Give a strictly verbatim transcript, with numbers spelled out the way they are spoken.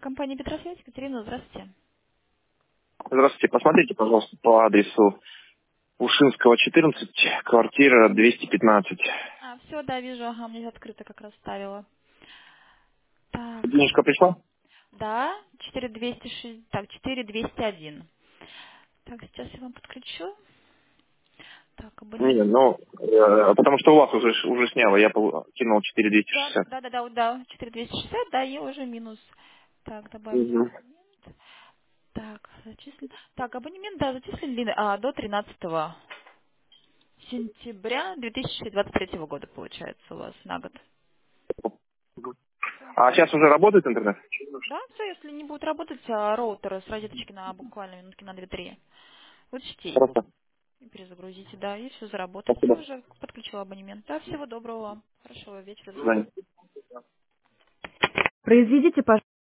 Компания Петросвязь, Екатерина, здравствуйте. Здравствуйте. Посмотрите, пожалуйста, по адресу Ушинского, четырнадцать, квартира двести пятнадцать. А, все, да, вижу, ага, мне открыто как раз ставила. Так, Денежка пришла? да, четыре двести шесть, так, четыре двести один. Так, сейчас я вам подключу. Так, Не, абонемент. ну, э, потому что у вас уже, уже сняло, я пол- кинул четыре двести Да, шестьдесят. да, да, да, да, четыре двести шестьдесят, да, и уже минус. Так, добавить Угу. абонемент. Так, зачислен. Так, абонемент, да, зачислен а, до тринадцатого сентября две тысячи двадцать третьего года, получается, у вас на год. А сейчас уже работает интернет? Да, все, если не будет работать а, роутер с розеточки на буквально минутки на две-три, вычтите Хорошо. и перезагрузите, да, и все заработает. Все, Спасибо. уже подключил абонемент. Да, всего доброго вам. Хорошего вечера. До До свидания. свидания. Произведите, пожалуйста.